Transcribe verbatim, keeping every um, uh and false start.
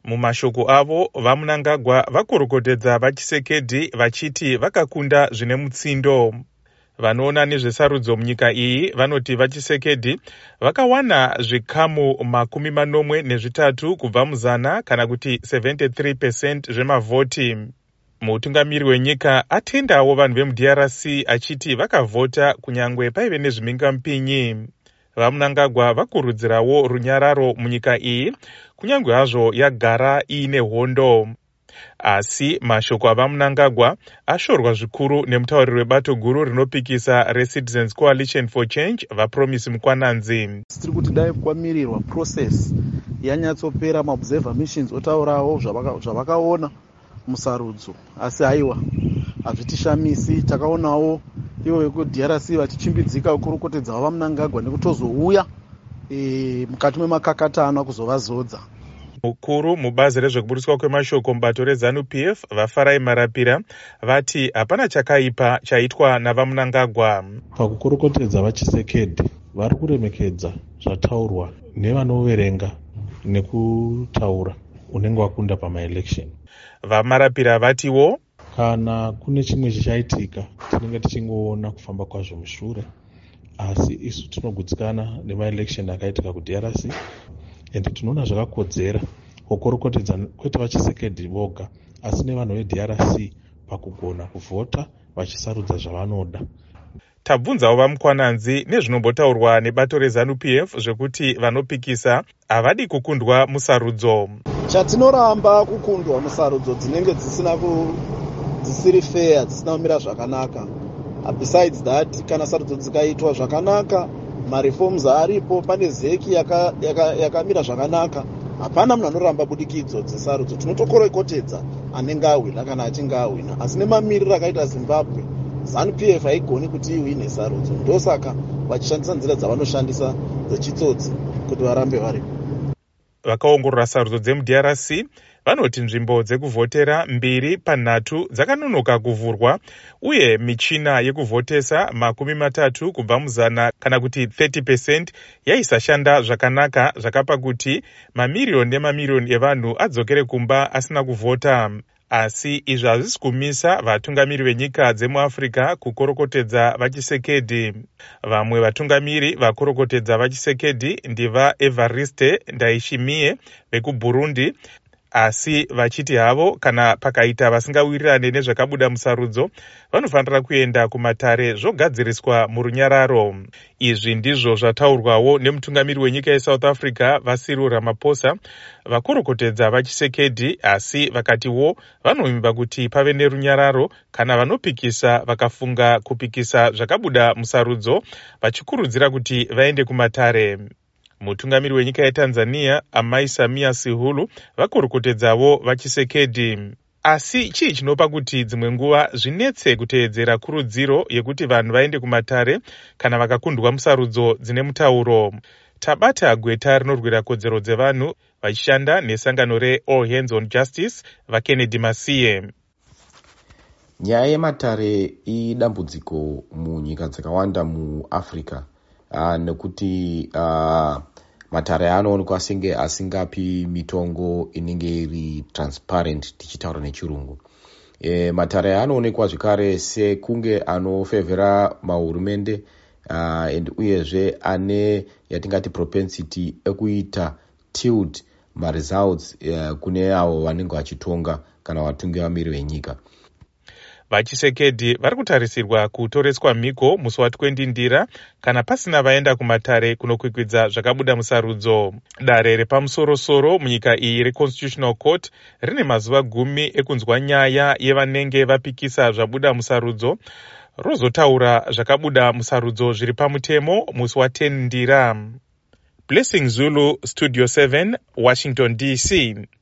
Mumashoko avo, vaMnangagwa vakorokotedza vaChisekedi vachiti vakakunda zvine mutsindo. Vanoona nezvesarudzo munyika iyi vanoti vaChisekedi vakawana zvikamu makumi manomwe nezvitatu kubva muzana kana kuti seventy-three percent zvemavhoti. Mutungamiri wenyika atendawo vanhu vemuD R C achiti vakavhota kunyangwe paive nezvimingamupinyi. VaMnangagwa vakurudzirawo runyararo munyika iyi kunyangwe hazvo yagara iine hondo. Asi mashoko avaMnangagwa ashorwa zvikuru nemutauriri webato guru rinopikisa reCitizens Coalition for Change vaPromise Mukwananzi. Tiri kuti dai kwamirirwa process yanyatsopera maobserver missions otaurawo zvavakaona musarudzo, asi haiwa hazvitishamisi. Takaonawo ivo vekuD R C vachichimbidzika kukurukotedza vaMnangagwa nekutozouya e, mukati memakakatano kuzovazodza. Mukuru mubazi rezvekuburiswa kwemashoko mubato reZANU P F vaFarai Marapira vati hapana chakaipa chaitwa navaMnangagwa. Pakukurukotedza vaChisekedi vari kuremekedza zvataurwa nevanoverenga nekutaura unenge wakunda pamaelection. VaMarapira vatiwo kana kune chimwe chichaitika tinenge tichingoona kufamba kwazvo mushure, asi isu tinogutsikana nemaelection akaitika kuD R C ende tinoona zvakakodzera kukorokotedza kwete vaChisekedi voga asi nevanhu veD R C pakugona kuvhota vachisarudza zvavanoda. Tabvunzawo vaMukwananzi nezvinombotaurwa nebato reZANU P F zvekuti vanopikisa havadi kukundwa musarudzo. Chatinoramba kukundwa musarudzo dzinenge dzisina ku dzisiri fair, dzisina kumira zvakanaka. Besides that, kana sarudzo dzikaitwa zvakanaka, mareforms aripo, pane zeki yakamira yaka, yaka zvakanaka, hapana munhu anoramba budikidzo dzesarudzo. Tinotokorokotedza anenge awina kana achinge awina, asi nemamiriro akaita Zimbabwe ZANU P F haigoni kuti iwine sarudzo. Ndosaka vachishandisa nzira dzavanoshandisa dzechitsotsi kuti varambe varipo. Vakaongorora sarudzo dzemuD R C vanoti nzvimbo dzekuvhotera mbiri panhatu dzakanonoka kuvhurwa uye michina yekuvhotesa makumi matatu kubva muzana kana kuti thirty percent yaisashanda zvakanaka, zvakapa kuti mamiriyoni nemamiriyoni evanhu adzokere kumba asina kuvhota. Asi izvi hazvisi kumisa vatungamiri venyika dzemuAfrica kukorokotedza vaChisekedi. Vamwe vatungamiri vakorokotedza vaChisekedi ndivaEvariste Ndayishimiye vekuBurundi, asi vachiti havo kana pakaita vasingawirirane nezvakabuda musarudzo vanofanira kuenda kumatare zvogadziriswa murunyararo. Izvi ndizvo zvataurwawo nemutungamiri wenyika yeSouth Africa vaCyril Ramaphosa vakorokotedza vaChisekedi, asi vakatiwo vanovimba kuti pave nerunyararo kana vanopikisa vakafunga kupikisa zvakabuda musarudzo vachikurudzira kuti vaende kumatare. Mutungamiri wenyika yeTanzania Amai Samia Suluhu vakorokotedzawo vaChisekedi. Asi chii chinopa kuti dzimwe nguva zvinetse kuteedzera kurudziro yekuti vanhu vaende kumatare kana vakakundwa musarudzo dzine mutauro? Tabata gweta rinorwira kodzero dzevanhu vachishanda nesangano reAll Hands on Justice vaKennedy Masiye. Nyaya yematare idambudziko munyika dzakawanda muAfrica. Uh, nekuti uh, matare anoonekwa senge asingapi mitongo inenge iri transparent tichitaura nechirungu. E, matare anoonekwa zvekare sekunge anofevhera mahurumende uh, and uyezve ane yatingati propensity ekuita tilt maresults uh, kune avo vanenge vachitonga kana vatungamiri venyika. VaChisekedi vari kutarisirwa kutoreswa mhiko musi watwendi Ndira kana pasina vaenda kumatare kunokwikwidza zvakabuda musarudzo. Dare repamusoro-soro munyika iyi reConstitutional Court rine mazuva gumi ekunzwa nyaya yevanenge vapikisa zvabuda musarudzo rozotaura zvakabuda musarudzo zviri pamutemo musi waten Ndira. Blessing Zulu, Studio seven, Washington D C.